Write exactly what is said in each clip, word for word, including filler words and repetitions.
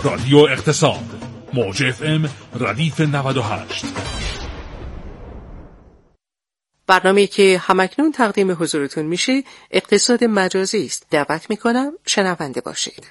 رادیو اقتصاد موج اف ام ردیف نود و هشت. برنامه‌ای که همکنون تقدیم حضورتون میشه اقتصاد مجازی است. دعوت میکنم شنونده باشید.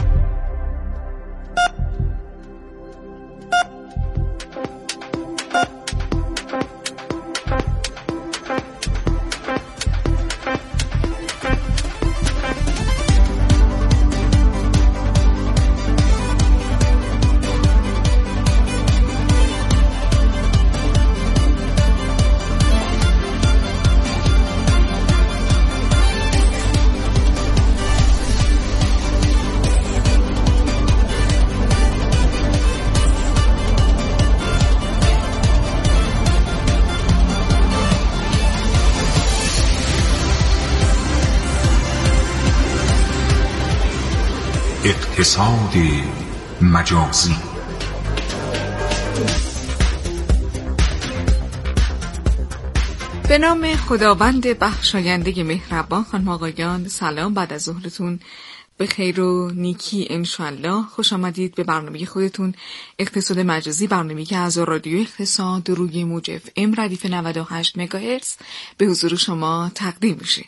اقتصاد مجازی. به نام خداوند بخشاینده مهربان. خانم آقایان سلام، بعد از ظهرتون به خیر و نیکی انشالله. خوش آمدید به برنامه خودتون اقتصاد مجازی، برنامه‌ای که از رادیو اقتصاد روی موج اف ام ردیف نود و هشت مگاهرتز به حضور شما تقدیم میشه.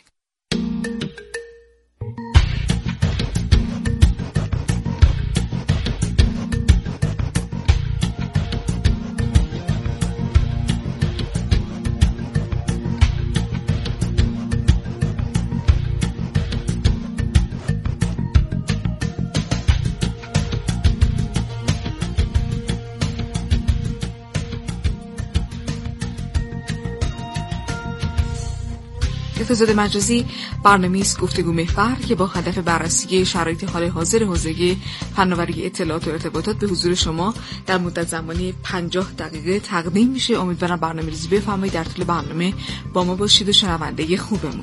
اقتصاد مجازی برنامه‌ای است گفتگو محور که با هدف بررسی شرایط حال حاضر حوزه فناوری اطلاعات و ارتباطات به حضور شما در مدت زمانی پنجاه دقیقه تقدیم میشه. امیدوارم برنامه‌ریزی بفرمایید، در طول برنامه با ما باشید و شنونده خوبمون.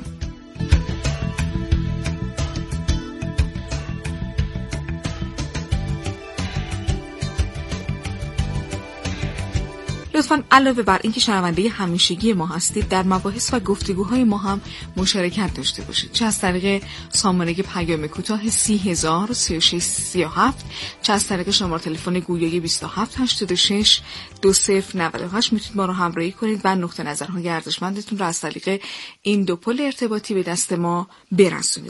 لطفاً علاوه بر اینکه شنونده همیشگی ما هستید، در مباحث و گفتگوهای ما هم مشارکت داشته باشید، چه از طریق سامانه پیام کوتاه سی هزار سی و شش سی و هفت، چه از طریق شماره تلفن گویای بیست و هفت هشتاد و شش دو صفر نود و هشت میتونید ما رو همراهی کنید و نقطه نظرهای ارزشمندتون رو از طریق این دو پل ارتباطی به دست ما برسونید.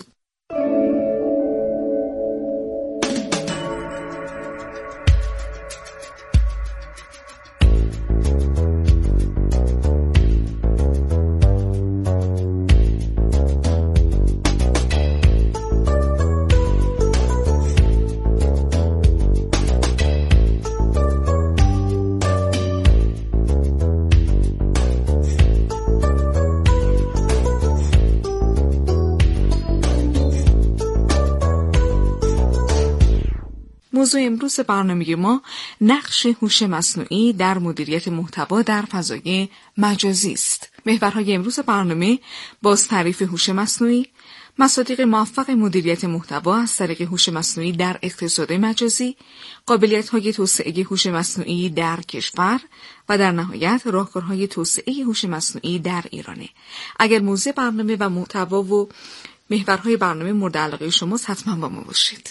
موضوع امروز برنامه ما نقش هوش مصنوعی در مدیریت محتوا در فضای مجازی است. محورهای امروز برنامه باز تعریف هوش مصنوعی، مصادیق موفق مدیریت محتوا از طریق هوش مصنوعی در اقتصاد مجازی، قابلیت‌های توسعه هوش مصنوعی در کشور و در نهایت راهکارهای توسعه هوش مصنوعی در ایرانه. اگر موضوع برنامه و محتوا و محورهای برنامه مورد علاقه شماست، حتما با ما باشید.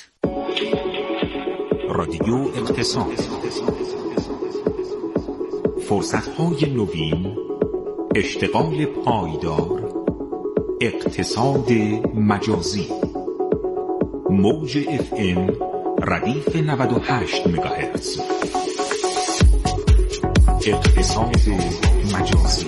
رادیو اقتصاد، فرصت‌های نوین، اشتغال پایدار، اقتصاد مجازی. موج اف ام ردیف نود و هشت مگاهرتز. اقتصاد مجازی.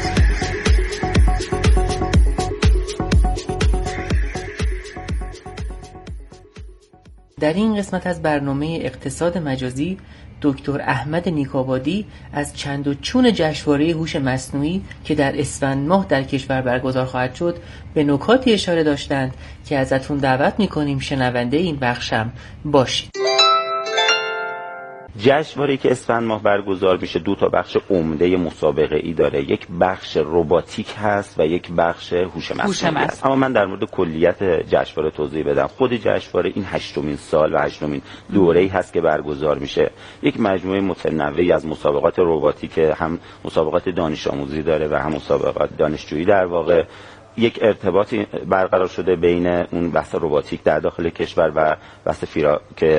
در این قسمت از برنامه اقتصاد مجازی دکتر احمد نیک‌آبادی از چند و چون جشنواره هوش مصنوعی که در اسفند ماه در کشور برگزار خواهد شد به نکاتی اشاره داشتند که ازتون دعوت می‌کنیم شنونده این بخشم باشید. جشنواره‌ای که اسفند ماه برگزار میشه دو تا بخش عمده مسابقه ای داره. یک بخش رباتیک هست و یک بخش هوش مصنوعی هست. اما من در مورد کلیت جشنواره توضیح بدم. خود جشنواره این هشتمین سال و هشتمین دوره‌ای هست که برگزار میشه. یک مجموعه متنوعی از مسابقات رباتیک، هم مسابقات دانش آموزی داره و هم مسابقات دانشجویی. در واقع یک ارتباطی برقرار شده بین اون بحث رباتیک در داخل کشور و بحث فیرا که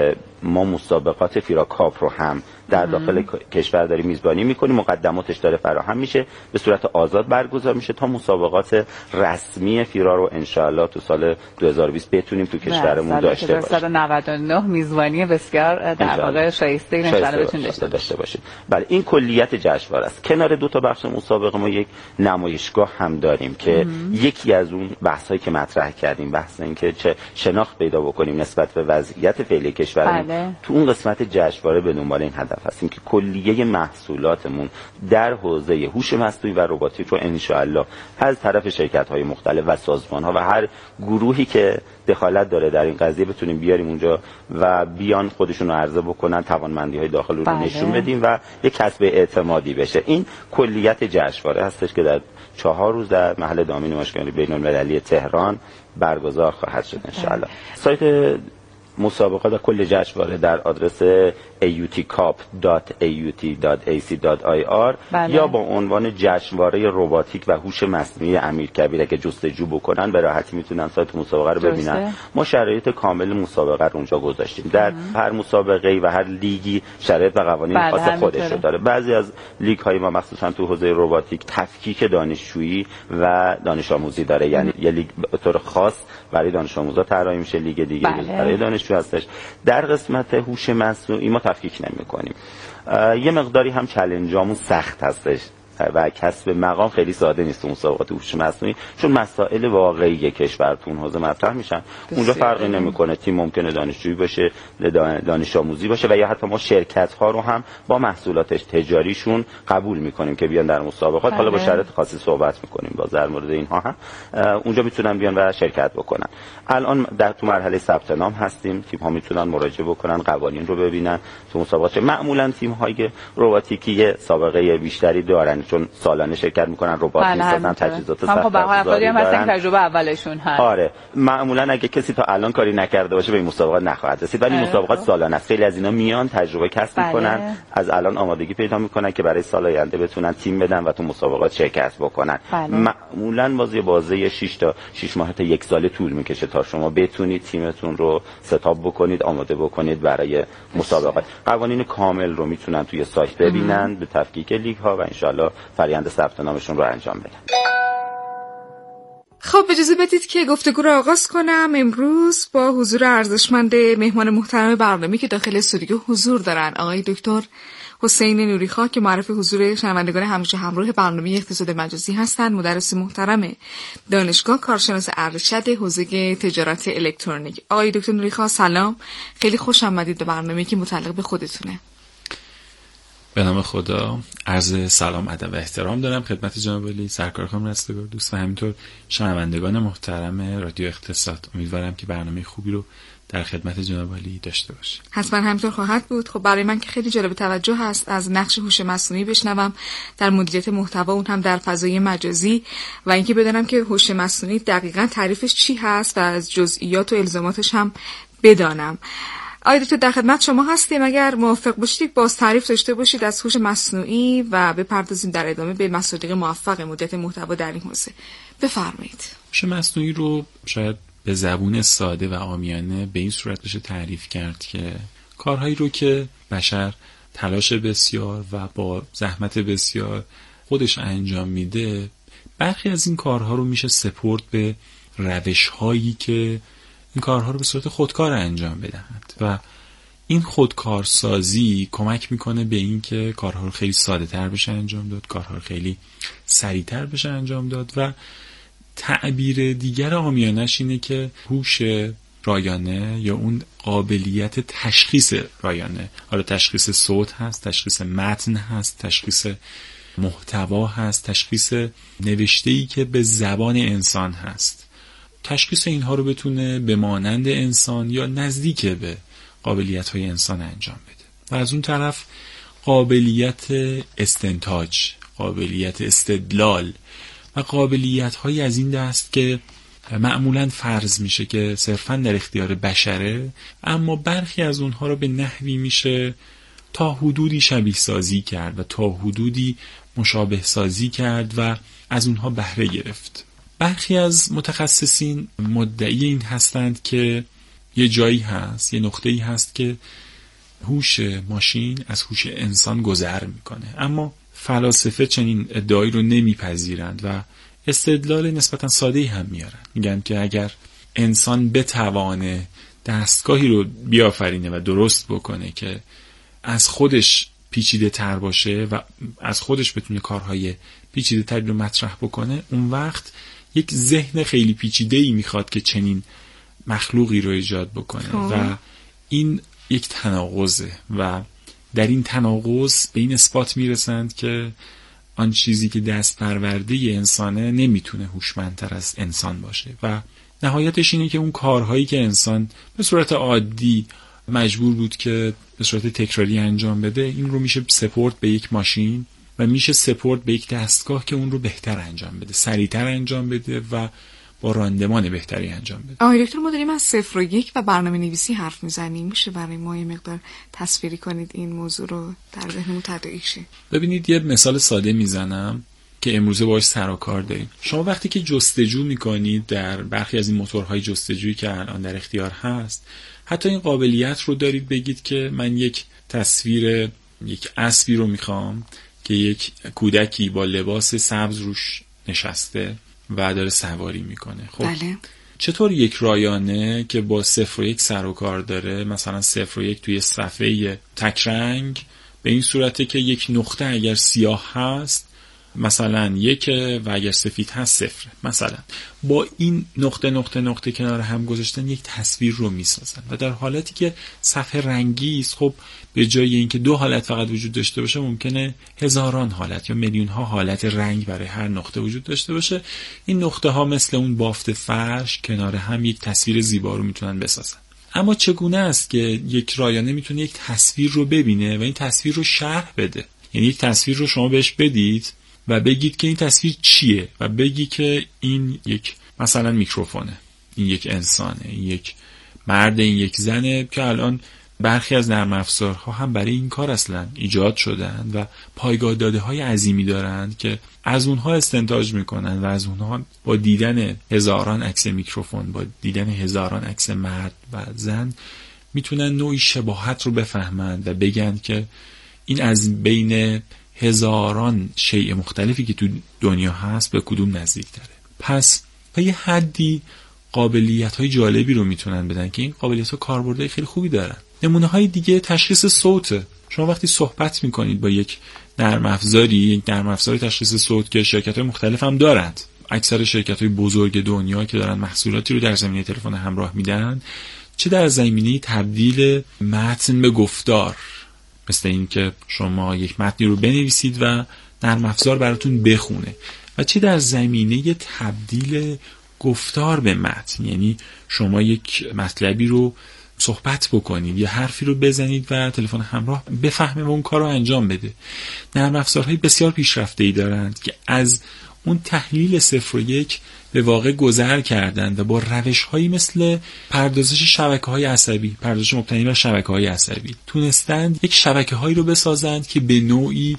ما مسابقات فیرا کاپ رو هم در داخل کشور داریم میزبانی میکنیم، مقدماتش داره فراهم میشه، به صورت آزاد برگزار میشه تا مسابقات رسمی فیرا رو انشاءالله تو سال دو هزار و بیست بتونیم تو کشورمون داشته باشیم. صد و نود و نه میزبانی بسیار در واقع شایسته این انشاءالله بتونیم داشته, داشته باشیم. بله این کلیت جشنواره است. کنار دو تا بخش مسابقه ما یک نمایشگاه هم داریم که مم. یکی از اون بحثایی که مطرح کردیم، بحث این که چه شناخت پیدا بکنیم نسبت به وضعیت فعلی کشورمون، بله. تو اون قسمت جشنواره به دنبال این هدف هستیم که کلیه محصولاتمون در حوزه هوش مصنوعی و رباتیک رو انشاءالله از طرف شرکت‌های مختلف و سازمان‌ها و هر گروهی که دخالت داره در این قضیه بتونیم بیاریم اونجا و بیان خودشون رو عرضه بکنن، توانمندی‌های داخل رو بله. نشون بدیم و یک کسب اعتمادی بشه. این کلیت جشنواره هستش که در چهار روز در محل دامی نمایشگاه بین‌المللی تهران برگزار خواهد شد انشاءالله. سایت مسابقات کل جشنواره در آدرس ای یو تی کاپ دات ای یو تی دات ای سی دات آی آر بله. یا با عنوان جشنواره رباتیک و هوش مصنوعی امیرکبیر که جستجو بکنن به راحتی میتونن سایت مسابقه رو ببینن. درسته. ما شرایط کامل مسابقه رو اونجا گذاشتیم. در ام. هر مسابقه و هر لیگی شرایط و قوانین بله. خاص خودش رو داره. بعضی از لیگ های ما مخصوصا تو حوزه رباتیک تفکیک دانشجویی و دانش آموزی داره، یعنی یه لیگ به طور خاص برای دانش آموزا طراحی میشه، لیگ دیگه بله. برای دانشجو هستش. در قسمت هوش مصنوعی ما تفکیک نمی‌کنیم. یه مقداری هم چالنجامون سخت هستش و کسب مقام خیلی ساده نیست تو مسابقات هوش مصنوعی، چون مسائل واقعی کشور تو اون حوزه مطرح میشن. اونجا فرقی نمیکنه، تیم ممکنه دانشجویی باشه، دانش آموزی باشه و یا حتی ما شرکت ها رو هم با محصولاتش تجاریشون قبول میکنیم که بیان در مسابقات. حالا با شرایط خاصی صحبت میکنیم باز در مورد اینها هم اونجا میتونن بیان و شرکت بکنن. الان در تو مرحله ثبت نام هستیم، تیم ها میتونن مراجعه بکنن، قوانین رو ببینن تو مسابقات. معمولا تیم های رباتیکی سابقه بیشتری دارن چون سالانه شرکت میکنن، ربات میسازن، تجهیزات سخت افزاری افرادی هم هستن که تجربه اولشون هست. آره معمولا اگه کسی تا الان کاری نکرده باشه به این مسابقات نخواهد رسید، ولی مسابقات سالانه است. خیلی از اینا میان تجربه کسب بله. میکنن، از الان آمادگی پیدا میکنن که برای سال آینده بتونن تیم بدن و تو مسابقات شرکت بکنن. بله. معمولا بازی بازی شش تا شش ماه تا یک سال طول میکشه تا شما بتونید تیمتون رو ستاپ بکنید، آماده بکنید برای مسابقات. قوانین کامل رو میتونن توی سایت ببینن به تفکیک لیگ ها و ان شاءالله فرآیند ثبت نامشون رو انجام بدن. خب اجازه بدید که گفتگو رو آغاز کنم. امروز با حضور ارزشمند مهمان محترم برنامه‌ای که داخل استودیو حضور دارن، آقای دکتر حسین نوریخواه که معرف حضور شنوندگان همیشه همراه برنامه اقتصاد مجازی هستند، مدرس محترم دانشگاه، کارشناس ارشد حوزه تجارت الکترونیک. آقای دکتر نوریخواه سلام، خیلی خوش آمدید به برنامه‌ای که متعلق به خودتونه. به نام خدا، عرض سلام، ادب و احترام دارم خدمت جناب عالی سرکار خانم رستگار دوست و همینطور شنوندگان محترم رادیو اقتصاد. امیدوارم که برنامه خوبی رو در خدمت جناب عالی داشته باشه. حتما همینطور خواهد بود. خب برای من که خیلی جالب توجه هست از نقش هوش مصنوعی بشنوم در مدیریت محتوا، اون هم در فضای مجازی، و اینکه بدونم که هوش مصنوعی دقیقاً تعریفش چی هست و از جزئیات و الزاماتش هم بدانم. آقای دکتر در خدمت شما هستیم. اگر موافق باشید باز تعریف داشته باشید از هوش مصنوعی و بپردازیم در ادامه به مصادیق موفق مدیریت محتوا در این حوزه. بفرمایید. هوش مصنوعی رو شاید به زبون ساده و عامیانه به این صورت بشه تعریف کرد که کارهایی رو که بشر تلاش بسیار و با زحمت بسیار خودش انجام میده، برخی از این کارها رو میشه سپرد به روش‌هایی که این کارها رو به صورت خودکار انجام بدهند و این خودکارسازی کمک میکنه به این که کارها رو خیلی ساده تر بشه انجام داد، کارها رو خیلی سریعتر بشه انجام داد و تعبیر دیگر عامیانش اینه که هوش رایانه یا اون قابلیت تشخیص رایانه، حالا تشخیص صوت هست، تشخیص متن هست، تشخیص محتوا هست، تشخیص نوشته‌ای که به زبان انسان هست، تشخیص اینها رو بتونه به مانند انسان یا نزدیک به قابلیت‌های انسان انجام بده. و از اون طرف قابلیت استنتاج، قابلیت استدلال و قابلیت‌هایی از این دست که معمولاً فرض میشه که صرفاً در اختیار بشره، اما برخی از اونها رو به نحوی میشه تا حدودی شبیه سازی کرد و تا حدودی مشابه سازی کرد و از اونها بهره گرفت. برخی از متخصصین مدعی این هستند که یه جایی هست، یه نقطه‌ای هست که هوش ماشین از هوش انسان گذر میکنه. اما فلاسفه چنین ادعایی رو نمیپذیرند و استدلال نسبتا ساده‌ای هم میارن. میگن که اگر انسان بتوانه دستگاهی رو بیافرینه و درست بکنه که از خودش پیچیده تر باشه و از خودش بتونه کارهای پیچیده تری رو مطرح بکنه، اون وقت یک ذهن خیلی پیچیده‌ای میخواد که چنین مخلوقی رو ایجاد بکنه خواه. و این یک تناقضه و در این تناقض به این اثبات میرسند که آن چیزی که دست پرورده انسانه نمیتونه هوشمندتر از انسان باشه و نهایتش اینه که اون کارهایی که انسان به صورت عادی مجبور بود که به صورت تکراری انجام بده، این رو میشه سپورت به یک ماشین و میشه سپورت به یک دستگاه که اون رو بهتر انجام بده، سریعتر انجام بده و با راندمان بهتری انجام بده. آقای دکتر، ما داریم از صفر و یک و برنامه نویسی حرف میزنیم. میشه برای ما یه مقدار تصویری کنید این موضوع رو در ذهنمون تداعی شه؟ ببینید یه مثال ساده میزنم که امروزه باهاش سر و کار داریم. شما وقتی که جستجو میکنید در برخی از این موتورهای جستجویی که الان در اختیار هست، حتی این قابلیت رو دارید بگید که من یک تصویر یک اسبی رو میخوام که یک کودکی با لباس سبز روش نشسته و داره سواری میکنه. خب بله. چطور یک رایانه که با صفر و یک سر و کار داره، مثلا صفر و یک توی صفحه تک رنگ، به این صورته که یک نقطه اگر سیاه هست مثلا یک و اگر سفید هست صفر، مثلا با این نقطه نقطه نقطه کنار هم گذاشتن یک تصویر رو میسازن و در حالتی که صفحه رنگی است، خب به جای اینکه دو حالت فقط وجود داشته باشه ممکنه هزاران حالت یا میلیون ها حالت رنگ برای هر نقطه وجود داشته باشه. این نقطه ها مثل اون بافت فرش کنار هم یک تصویر زیبا رو میتونن بسازن. اما چگونه است که یک رایانه میتونه یک تصویر رو ببینه و این تصویر رو شرح بده؟ یعنی یک تصویر رو شما بهش بدید و بگید که این تصویر چیه و بگی که این یک مثلا میکروفونه، این یک انسانه، این یک مرد، این یک زنه، که الان برخی از نرم افزارها هم برای این کار اصلا ایجاد شدن و پایگاه داده های عظیمی دارند که از اونها استنتاج میکنن و از اونها با دیدن هزاران عکس میکروفون، با دیدن هزاران عکس مرد و زن میتونن نوعی شباهت رو بفهمند و بگن که این از بین هزاران شیء مختلفی که تو دنیا هست به کدوم نزدیک داره. پس به یه حدی قابلیت های جالبی رو میتونن بدن که این قابلیت ها کاربردهای خیلی خوبی دارن. نمونه های دیگه تشخیص صوت. شما وقتی صحبت میکنید با یک نرم افزاری، یک نرم افزار تشخیص صوت که شرکت های مختلف هم دارند، اکثر شرکت های بزرگ دنیا که دارن محصولاتی رو در زمینه تلفن همراه میدن، چه در زمینه تبدیل متن به گفتار، مثل این که شما یک متنی رو بنویسید و نرم افزار براتون بخونه، و چه در زمینه تبدیل گفتار به متن، یعنی شما یک مطلبی رو صحبت بکنید یا حرفی رو بزنید و تلفن همراه بفهمه و اون کار رو انجام بده. نرم افزارهای بسیار پیشرفته‌ای دارند که از اون تحلیل صفر و یک به واقع گذر کردند و با روش‌هایی مثل پردازش شبکه‌های عصبی، پردازش مبتنی بر شبکه‌های عصبی، تونستند یک شبکه‌هایی رو بسازند که به نوعی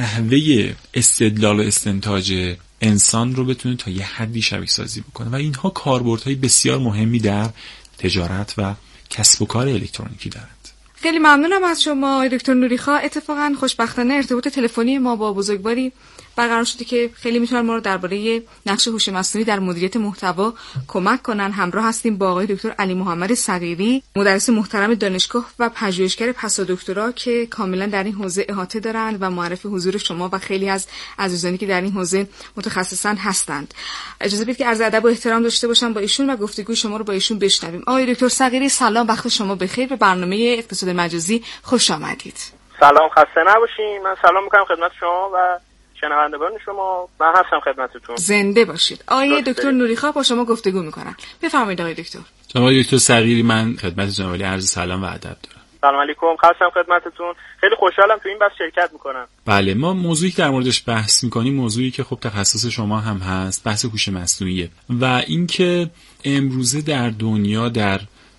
نحوه استدلال و استنتاج انسان رو بتونه تا یه حدی شبیه سازی بکنه و اینها کاربردهای بسیار مهمی در تجارت و کسب و کار الکترونیکی دارند. خیلی ممنونم از شما آقای دکتر نوریخواه. اتفاقا خوشبختانه ارتباط تلفنی ما با بزرگواری برقرار شده که خیلی میتونن ما رو درباره نقش هوش مصنوعی در مدیریت محتوا کمک کنن. همراه هستیم با آقای دکتر علی محمد صغیری، مدرس محترم دانشگاه و پژوهشگر پسادکترا که کاملا در این حوزه احاطه دارند و معرف حضور شما و خیلی از عزیزانی که در این حوزه متخصصن هستند. اجازه بدید که عرض ادب و احترام داشته باشم با ایشون و گفتگوی شما رو با ایشون بشنویم. آقای دکتر صغیری سلام، وقت شما بخیر، به برنامه اقتصاد مجازی خوش آمدید. سلام، خسته نباشید. من سلام میکنم خدمت شما و شنوندگان شما. من هستم خدمتتون. زنده باشید. آقای دکتر نوریخواه با شما گفتگو میکنن. بفرمایید آقای دکتر. آقای دکتر صغیری، من خدمت جناب عالی عرض سلام و ادب دارم. سلام علیکم، هستم خدمتتون. خیلی خوشحالم تو این بحث شرکت میکنم. بله، ما موضوعی که در موردش بحث میکنیم موضوعی که خب تخصص شما هم هست، بحث هوش مصنوعیه و اینکه امروزه در دنیا در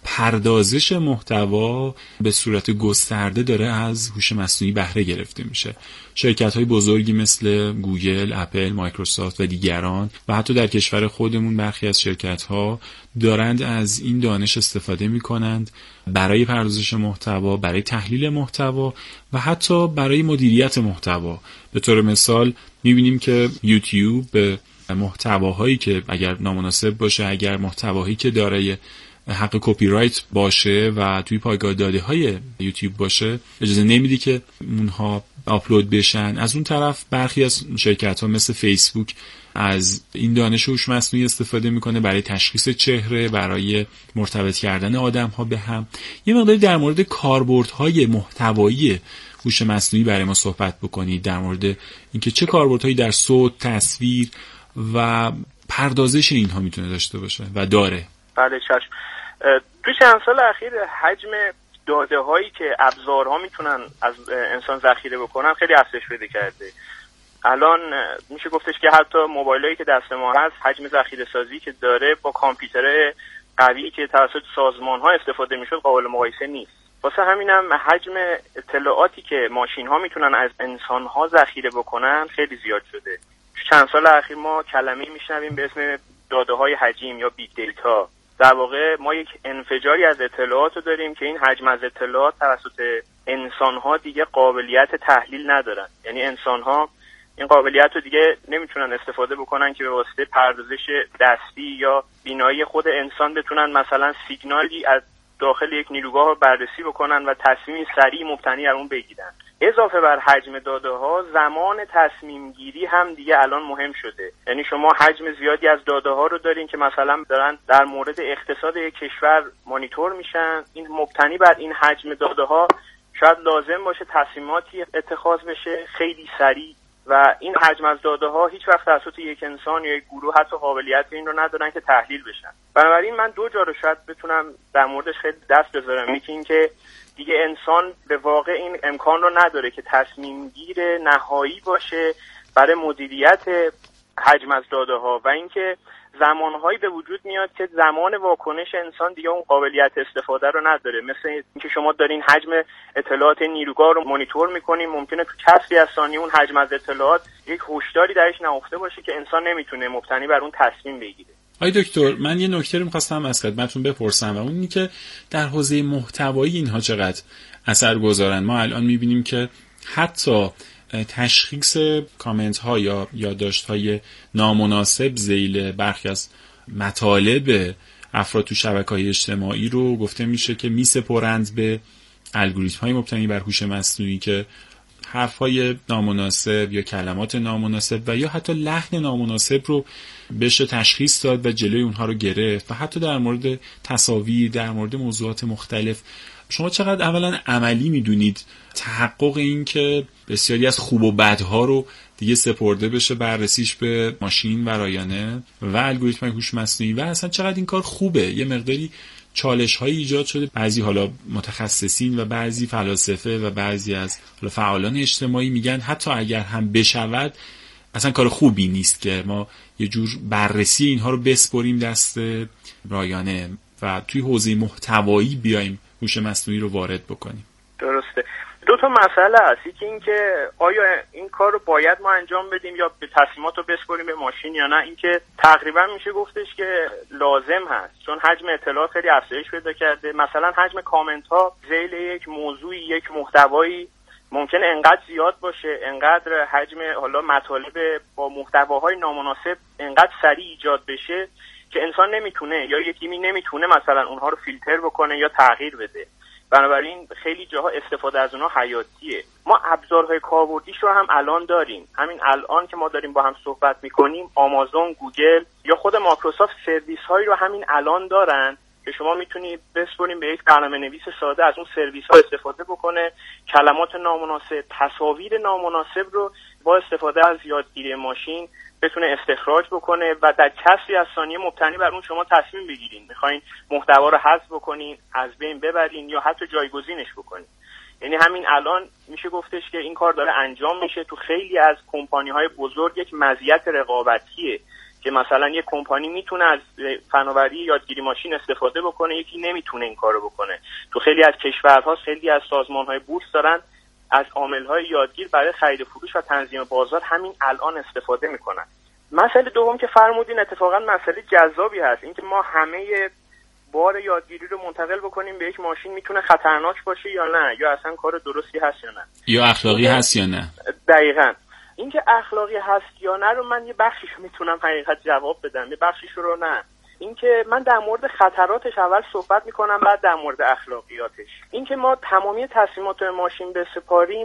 پردازش محتوا به صورت گسترده داره از هوش مصنوعی بهره گرفته میشه. شرکت‌های بزرگی مثل گوگل، اپل، مایکروسافت و دیگران و حتی در کشور خودمون برخی از شرکت‌ها دارند از این دانش استفاده می‌کنند برای پردازش محتوا، برای تحلیل محتوا و حتی برای مدیریت محتوا. به طور مثال می‌بینیم که یوتیوب به محتواهایی که اگر نامناسب باشه، اگر محتواهایی که دارای حق کپی رایت باشه و توی پایگاه داده های یوتیوب باشه اجازه نمیده که اونها آپلود بشن. از اون طرف برخی از شرکت ها مثل فیسبوک از این دانش هوش مصنوعی استفاده میکنه برای تشخیص چهره، برای مرتبط کردن آدم ها به هم. یه مقداری در مورد کاربردهای محتوایی هوش مصنوعی برای ما صحبت بکنید، در مورد اینکه چه کاربردهایی در صوت، تصویر و پردازش اینها میتونه داشته باشه و داره. بله چشم. توی چند سال اخیر حجم داده هایی که ابزارها میتونن از انسان ذخیره بکنن خیلی افزایش پیدا کرده. الان میشه گفتش که حتی موبایلایی که دست ما هست حجم ذخیره سازی که داره با کامپیوتر قوی که توسط سازمان ها استفاده میشد قابل مقایسه نیست. واسه همینم حجم اطلاعاتی که ماشین ها میتونن از انسان ها ذخیره بکنن خیلی زیاد شده. چند سال اخیر ما کلمه‌ای میشنویم به اسم داده های حجیم یا بیگ دیتا. در واقع ما یک انفجاری از اطلاعات رو داریم که این حجم از اطلاعات توسط انسان‌ها دیگه قابلیت تحلیل ندارن. یعنی انسان‌ها این قابلیت رو دیگه نمیتونن استفاده بکنن که به واسطه پردازش دستی یا بینایی خود انسان بتونن مثلا سیگنالی از داخل یک نیروگاه رو بررسی بکنن و تصمیمی سریع مبتنی بر اون بگیرن. اضافه بر حجم داده ها زمان تصمیم گیری هم دیگه الان مهم شده. یعنی شما حجم زیادی از داده ها رو دارین که مثلا دارن در مورد اقتصاد یک کشور مانیتور میشن. این مبتنی بر این حجم داده ها شاید لازم باشه تصمیماتی اتخاذ بشه خیلی سریع و این حجم از داده ها هیچ وقت توسط یک انسان یا یک گروه حتی قابلیت این رو ندارن که تحلیل بشن. بنابراین من دو جا رو شاید بتونم در موردش خیلی دست بذارم. یکی این که دیگه انسان به واقع این امکان رو نداره که تصمیم گیر نهایی باشه برای مدیریت حجم از داده ها و اینکه زمانهایی به وجود میاد که زمان واکنش انسان دیگه اون قابلیت استفاده رو نداره. مثل اینکه شما دارین حجم اطلاعات نیروگاه رو مانیتور میکنین، ممکنه تو کسری از ثانیه اون حجم از اطلاعات یک هوشداری درش نهفته باشه که انسان نمیتونه مبتنی بر اون تصمیم بگیره. آی دکتر، من یه نکته رو می‌خواستم از خدمتتون بپرسم و اون اینه که در حوزه محتوایی اینها چقدر اثرگذارن. ما الان می‌بینیم که حتی تشخیص کامنت ها یا یادداشت های نامناسب ذیل برخی از مطالب افراد تو شبکه‌های اجتماعی رو گفته میشه که میسپرند به الگوریتم های مبتنی بر هوش مصنوعی که حرف های نامناسب یا کلمات نامناسب و یا حتی لحن نامناسب رو بشه تشخیص داد و جلوی اونها رو گرفت و حتی در مورد تصاویر، در مورد موضوعات مختلف. شما چقدر اولا عملی میدونید تحقق این که بسیاری از خوب و بدها رو دیگه سپرده بشه بررسیش به ماشین و رایانه و الگوریتم هوش مصنوعی و اصلا چقدر این کار خوبه؟ یه مقداری چالش هایی ایجاد شده، بعضی حالا متخصصین و بعضی فلاسفه و بعضی از حالا فعالان اجتماعی میگن حتی اگر هم بشود اصلا کار خوبی نیست که ما یه جور بررسی اینها رو بسپریم دست رایانه و توی حوزه محتوایی بیایم هوش مصنوعی رو وارد بکنیم. درسته. دو تا مسئله هست. یکی این که آیا این کار رو باید ما انجام بدیم یا به تصمیمات رو بسپریم به ماشین یا نه. این که تقریبا میشه گفتش که لازم هست، چون حجم اطلاعات خیلی افزایش پیدا کرده. مثلا حجم کامنت ها ذیل یک موضوعی، یک محتوایی ممکنه انقدر زیاد باشه، انقدر حجم حالا مطالب با محتواهای نامناسب انقدر سریع ایجاد بشه که انسان نمیتونه یا یک تیمی نمیتونه مثلا اونها رو فیلتر بکنه یا تغییر بده. بنابراین خیلی جاها استفاده از اونها حیاتیه. ما ابزارهای کاربردیش رو هم الان داریم. همین الان که ما داریم با هم صحبت میکنیم آمازون، گوگل یا خود مایکروسافت سرویس هایی رو همین الان دارن که شما میتونید بسپرین به یک برنامه‌نویس ساده از اون سرویس ها استفاده بکنه، کلمات نامناسب، تصاویر نامناسب رو با استفاده از یادگیری ماشین بتونه استخراج بکنه و در کسری از ثانیه مبتنی بر اون شما تصمیم بگیرین میخواین محتوا رو حذف بکنین، از بین ببرین یا حتی جایگزینش بکنین. یعنی همین الان میشه گفتش که این کار داره انجام میشه. تو خیلی از کمپانی‌های بزرگ یک مزیت رقابتیه که مثلا یک کمپانی میتونه از فناوری یادگیری ماشین استفاده بکنه، یکی نمیتونه این کارو بکنه. تو خیلی از کشورها خیلی از سازمان‌های بورس دارن از عامل‌های یادگیر برای خرید و فروش و تنظیم بازار همین الان استفاده میکنن. مسئله دوم که فرمودین اتفاقا مسئله جذابی هست، اینکه ما همه بار یادگیری رو منتقل بکنیم به یک ماشین میتونه خطرناک باشه یا نه، یا اصلا کار درستی هست یا نه، یا اخلاقی هست یا نه. دقیقاً اینکه اخلاقی هست یا نه رو من یه بخشیشو میتونم حقیقت جواب بدم، یه بخشیشو رو نه. اینکه من در مورد خطراتش اول صحبت میکنم، بعد در مورد اخلاقیاتش. اینکه ما تمامی تصمیمات ماشین بسپاریم،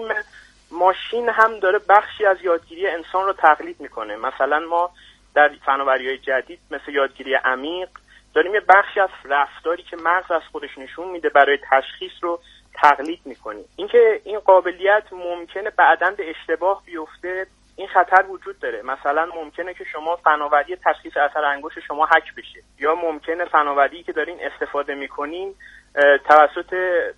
ماشین هم داره بخشی از یادگیری انسان رو تقلید میکنه. مثلا ما در فناوری‌های جدید مثل یادگیری عمیق داریم یه بخشی از رفتاری که مغز از خودش نشون میده برای تشخیص رو تقلید میکنیم. اینکه این قابلیت ممکنه بعداً به اشتباه بیفته، این خطر وجود داره. مثلا ممکنه که شما فناوری تشخیص اثر انگشت شما هک بشه، یا ممکنه فناوری که دارین استفاده میکنین توسط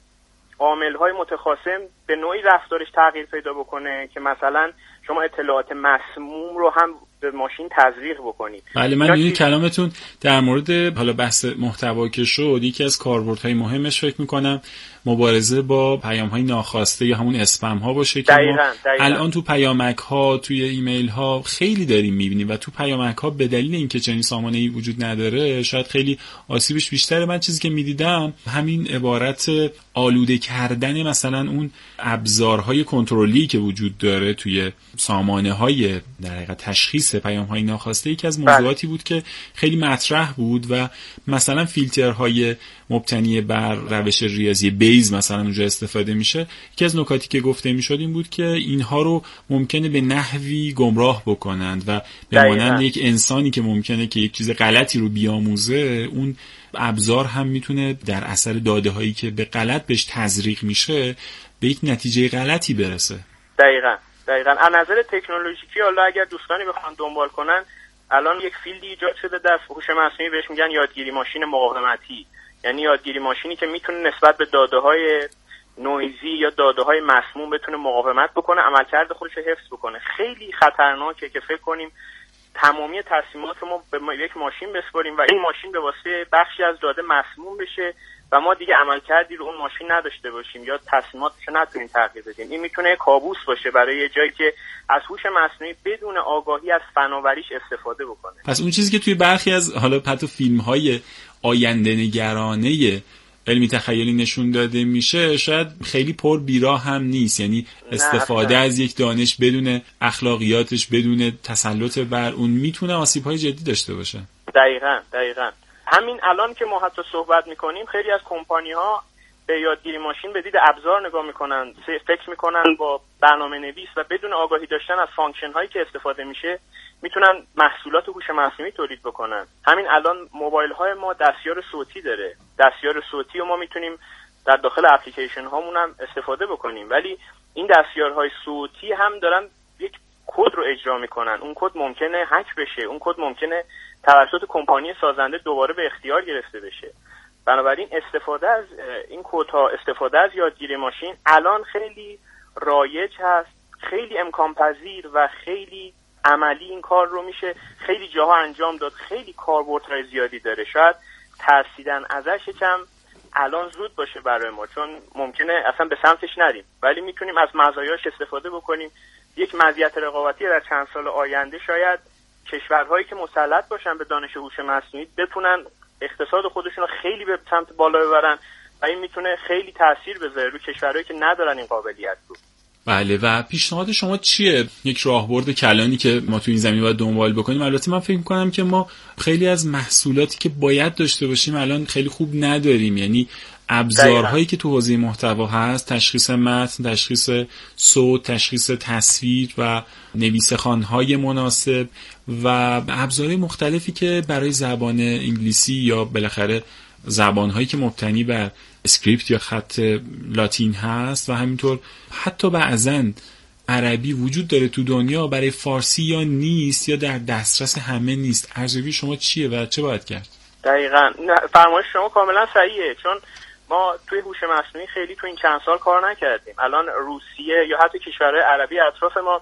عامل‌های متخاصم به نوعی رفتارش تغییر پیدا بکنه که مثلا شما اطلاعات مسموم رو هم به ماشین تزریق بکنید. بله، من این کلامتون در مورد حالا بحث محتوا که شد، یکی از کاربردهای مهمش فکر میکنم مبارزه با پیام‌های ناخواسته یا همون اسپم ها باشه که دقیقاً، ما دقیقاً. الان تو پیامک ها، توی ایمیل ها خیلی داریم میبینیم و تو پیامک ها به دلیل اینکه چنین سامانه‌ای وجود نداره شاید خیلی آسیبش بیشتره. من چیزی که میدیدم همین عبارت آلوده کردن مثلا اون ابزارهای کنترلی که وجود داره توی سامانه‌های در حقیقت تشخیص پیام‌های ناخواسته، یکی از موضوعاتی بود که خیلی مطرح بود و مثلا فیلترهای مبتنی بر روش ریاضی بیز مثلا اونجا استفاده میشه. یکی از نکاتی که گفته میشد این بود که اینها رو ممکنه به نحوی گمراه بکنند و به مانند یک انسانی که ممکنه که یک چیز غلطی رو بیاموزه، اون ابزار هم میتونه در اثر داده هایی که به غلط بهش تزریق میشه به یک نتیجه غلطی برسه. دقیقاً دقیقاً از نظر تکنولوژیکی حالا اگر دوستانی بخوان دنبال کنن، الان یک فیلدی ایجاد شده در هوش مصنوعی بهش میگن یادگیری ماشین مقاومتی، یعنی یادگیری ماشینی که میتونه نسبت به داده‌های نویزی یا داده‌های مسموم بتونه مقاومت بکنه، عملکرد خودش رو حفظ بکنه. خیلی خطرناکه که فکر کنیم تمامی تصمیمات رو ما به یک ماشین بسپاریم و این ماشین به واسطه بخشی از داده مسموم بشه و ما دیگه عملکردی رو اون ماشین نداشته باشیم یا تصمیماتش رو نتونیم تغییر بدیم. این میتونه کابوس باشه برای یه جایی که از هوش مصنوعی بدون آگاهی از فناوریش استفاده بکنه. پس اون چیزی که توی برخی از حالا حتی فیلم‌های آینده نگرانه علمی تخیلی نشون داده میشه شاید خیلی پر بیرا هم نیست، یعنی استفاده از یک دانش بدون اخلاقیاتش، بدون تسلط بر اون میتونه آسیب‌های جدی داشته باشه. دقیقاً دقیقاً همین الان که ما حتی صحبت میکنیم خیلی از کمپانی‌ها به یادگیری ماشین به دید ابزار نگاه میکنن، فکر میکنن با برنامه نویس و بدون آگاهی داشتن از فانکشن هایی که استفاده میشه میتونن محصولات هوش مصنوعی تولید بکنن. همین الان موبایل های ما دستیار صوتی داره، دستیار صوتی و ما میتونیم در داخل اپلیکیشن هامون هم استفاده بکنیم، ولی این دستیارهای صوتی هم دارن یک کد رو اجرا میکنن. اون کد ممکنه هک بشه، اون کد ممکنه توسط کمپانی سازنده دوباره به اختیار گرفته بشه. بنابراین استفاده از این کدها، استفاده از یادگیری ماشین الان خیلی رایج هست، خیلی امکان پذیر و خیلی عملی این کار رو میشه خیلی جاها انجام داد، خیلی کاربردهای زیادی داره. شاید ترسیدن ازش یکم الان زود باشه برای ما، چون ممکنه اصلا به سمتش نریم، ولی میتونیم از مزایاش استفاده بکنیم. یک مزیت رقابتی در چند سال آینده شاید کشورهایی که مسلط باشن به دانش هوش مصنوعی بتونن اقتصاد خودشون رو خیلی به سمت بالا ببرن و این میتونه خیلی تاثیر بذاره روی کشورهایی که ندارن این قابلیت رو. بله، و پیشنهاد شما چیه؟ یک راهبرد کلانی که ما تو این زمینه باید دنبال بکنیم. البته من فکر می‌کنم که ما خیلی از محصولاتی که باید داشته باشیم الان خیلی خوب نداریم، یعنی ابزارهایی که تو حوزه محتوا هست، تشخیص متن، تشخیص صوت، تشخیص تصویر و نویس خوان‌های مناسب و ابزارهای مختلفی که برای زبان انگلیسی یا بالاخره زبان‌هایی که مبتنی بر اسکریپت یا خط لاتین هست و همینطور حتی بعضاً عربی وجود داره تو دنیا، برای فارسی یا نیست یا در دسترس همه نیست. ارزیابی شما چیه و چه باید کرد؟ دقیقاً فرمایش شما کاملا صحیحه، چون ما توی هوش مصنوعی خیلی تو این چند سال کار نکردیم. الان روسیه یا حتی کشورهای عربی اطراف ما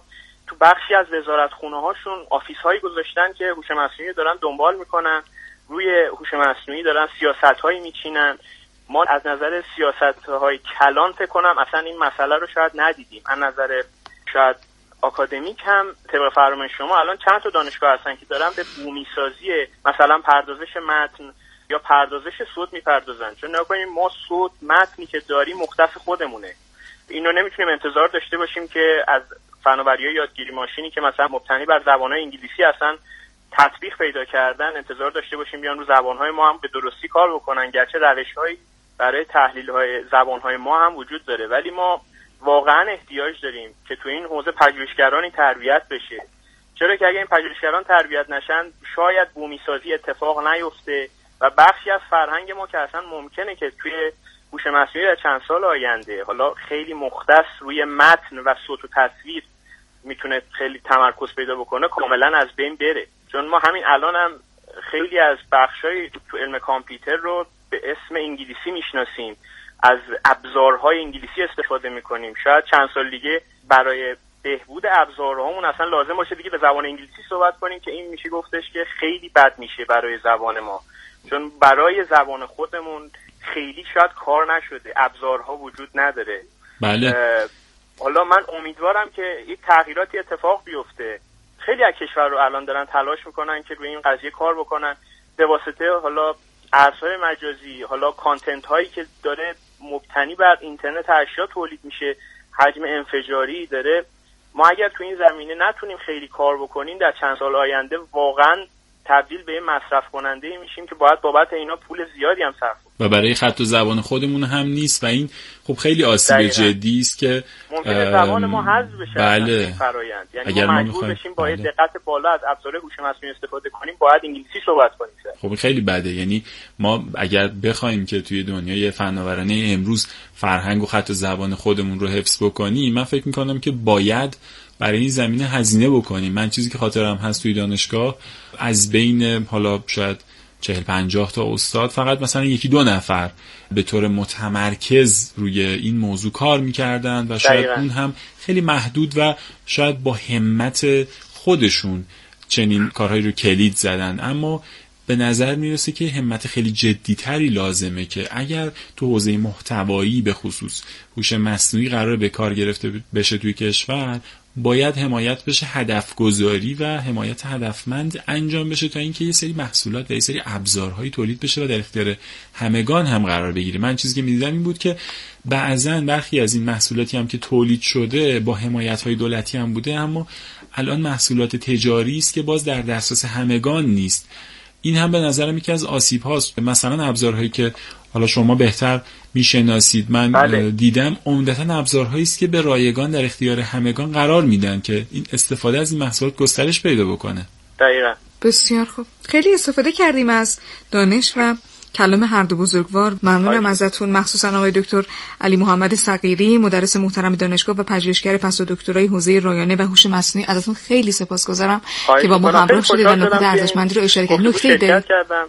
تو بخشی از وزارتخونه هاشون آفیس هایی گذاشتن که هوش مصنوعی دارن دنبال میکنن، روی هوش مصنوعی دارن سیاست هایی میچینن. ما از نظر سیاست های کلان فکر کنم اصلا این مسئله رو شاید ندیدیم. از نظر شاید آکادمیک هم طبق فرمایش شما الان چند تا دانشگاه هستن که دارن به بومی سازی مثلا پردازش متن یا پردازش صوت میپردازن. چون نگاه کنیم ما صوت متنی که داریم مختص خودمونه، اینو نمیتونیم انتظار داشته باشیم که از فناوری‌های یادگیری ماشینی که مثلا مبتنی بر زبان‌های انگلیسی هستن تطبیق پیدا کردن انتظار داشته باشیم بیان رو زبان‌های ما هم به درستی کار بکنن، گرچه روش‌هایی برای تحلیل‌های زبان‌های ما هم وجود داره، ولی ما واقعا احتیاج داریم که تو این حوزه پژوهشگرانی تربیت بشه. چرا که اگه این پژوهشگران تربیت نشن شاید بومی‌سازی اتفاق نیفته و بخشی از فرهنگ ما که اصلا ممکنه که توی هوش مصنوعی در چند سال آینده حالا خیلی مختص روی متن و صوت و تصویر میتونه خیلی تمرکز پیدا بکنه کاملا از بین بره. چون ما همین الان هم خیلی از بخشای تو علم کامپیوتر رو به اسم انگلیسی میشناسیم، از ابزارهای انگلیسی استفاده میکنیم. شاید چند سال دیگه برای بهبود ابزارهامون اصلا لازم باشه دیگه به زبان انگلیسی صحبت کنیم که این میشه گفتش که خیلی بد میشه برای زبان ما، چون برای زبان خودمون خیلی شاید کار نشده، ابزارها وجود نداره. بله. حالا من امیدوارم که یک تغییراتی اتفاق بیفته. خیلی از کشور رو الان دارن تلاش میکنن که روی این قضیه کار بکنن به واسطه حالا ارزهای مجازی، حالا کانتنت هایی که داره مبتنی بر اینترنت اشیا تولید میشه، حجم انفجاری داره. ما اگر تو این زمینه نتونیم خیلی کار بکنیم در چند سال آینده واقعا تبدیل به مصرف کننده میشیم که باید بابت اینا پول زیادی هم صرف کنیم و برای خط و زبان خودمون هم نیست و این خب خیلی آسیب جدی است که ممکنه زبان ما حذف بشه. بله. فرآیند یعنی اگر ما ما مجبور میخوایم بشیم با بله. دقت بالا از ابزار هوش مصنوعی استفاده کنیم، باید انگلیسی صحبت کنیم. خب خیلی بده. یعنی ما اگر بخوایم که توی دنیای فناورانه امروز فرهنگ و خط و زبان خودمون رو حفظ بکنیم، من فکر میکنم که باید برای این زمینه هزینه بکنیم. من چیزی که خاطرم هست توی دانشگاه از بین حالا شاید چهل پنجاه تا استاد فقط مثلا یکی دو نفر به طور متمرکز روی این موضوع کار میکردن و شاید دقیقا. اون هم خیلی محدود و شاید با همت خودشون چنین کارهایی رو کلید زدن. اما به نظر میرسه که همت خیلی جدیتری لازمه که اگر تو حوزه محتوایی به خصوص هوش مصنوعی قرار به کار گرفته بشه توی کشور، باید حمایت بشه، هدف گذاری و حمایت هدفمند انجام بشه تا اینکه یه سری محصولات و یه سری ابزارهایی تولید بشه و در اختیار همگان هم قرار بگیره. من چیزی که می‌دیدم این بود که بعضن برخی از این محصولاتی هم که تولید شده با حمایت‌های دولتی هم بوده، اما الان محصولات تجاری است که باز در دسترس همگان نیست. این هم به نظرم یکی از آسیب هاست. مثلا ابزارهایی که حالا شما بهتر میشناسید، من بله. دیدم عمدتاً ابزارهایی است که به رایگان در اختیار همگان قرار میدن که این استفاده از این محصولات گسترش پیدا بکنه. دقیقاً. بسیار خوب. خیلی استفاده کردیم از دانش و کلام هر دو بزرگوار. ممنونم ازتون، مخصوصا آقای دکتر علی محمد صقیری، مدرس محترم دانشگاه و پژوهشگر پسا دکترای حوزه رایانه و هوش مصنوعی. ازتون خیلی سپاسگزارم که با ما همراه شدید و نکات ارزشمندی رو اشاره کردید. نکته دارید.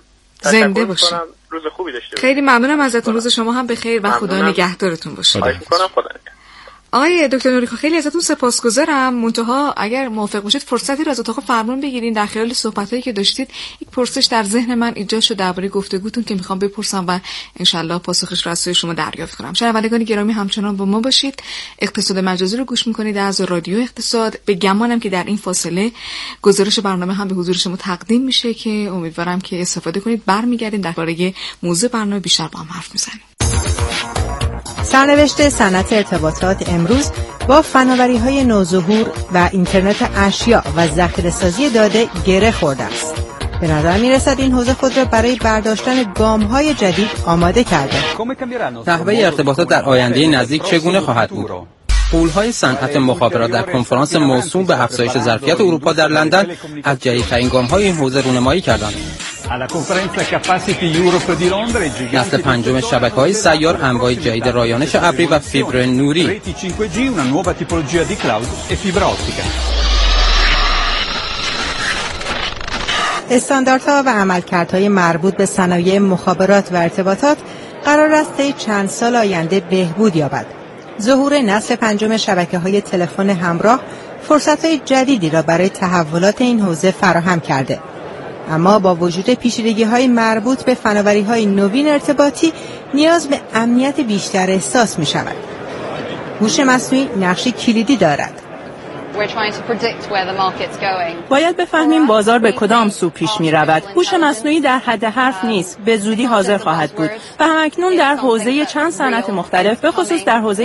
زنده باشید. روز خوبی داشته باشید. خیلی ممنونم ازتون. روز شما هم بخیر و خدا نگهدارتون باشه. خواهش می‌کنم. خدا آقای دکتر نوری‌خان خیلی ازتون سپاسگزارم. منتها اگر موافق باشید فرصتی رو از اتاق فرمان بگیرین. در خلال صحبتایی که داشتید یک پرسش در ذهن من ایجاد شد درباره گفتگوتون که میخوام بپرسم و انشالله پاسخش رو از سوی شما دریافت کنم. شنوندگان گرامی همچنان با ما باشید. اقتصاد مجازی رو گوش میکنید از رادیو اقتصاد. به گمانم که در این فاصله گزارش برنامه هم به حضور شما تقدیم میشه که امیدوارم که استفاده کنید. برمیگردیم درباره موضوع برنامه بیشتر با هم حرف میزنیم. سرنوشت صنعت ارتباطات امروز با فناوری‌های نوظهور و اینترنت اشیا و ذخیره‌سازی داده گره خورده است. به نظر می‌رسد این حوزه خود را برای برداشتن گام‌های جدید آماده کرده. نحوه ارتباطات در آینده نزدیک چگونه خواهد بود؟ غول‌های صنعت مخابرات در کنفرانس موسوم به افزایش ظرفیت اروپا در لندن از جدیدترین گام‌های این حوزه رونمایی کردند. نسل پنجم شبکه‌های سیار، انواع جدید رایانش ابری و فیبر نوری. استانداردها و عملکردهای مربوط به صنایع مخابرات و ارتباطات قرار است طی چند سال آینده بهبود یابد. ظهور نسل پنجم شبکه‌های تلفن همراه فرصت‌های جدیدی را برای تحولات این حوزه فراهم کرده. اما با وجود پیچیدگی‌های مربوط به فناوری‌های نوین ارتباطی نیاز به امنیت بیشتر احساس می‌شود. هوش مصنوعی نقشی کلیدی دارد. باید بفهمیم بازار به کدام سو پیش می رود. هوش مصنوعی در حد حرف نیست، به زودی حاضر خواهد بود و همکنون در حوزه چند صنعت مختلف، به خصوص در حوزه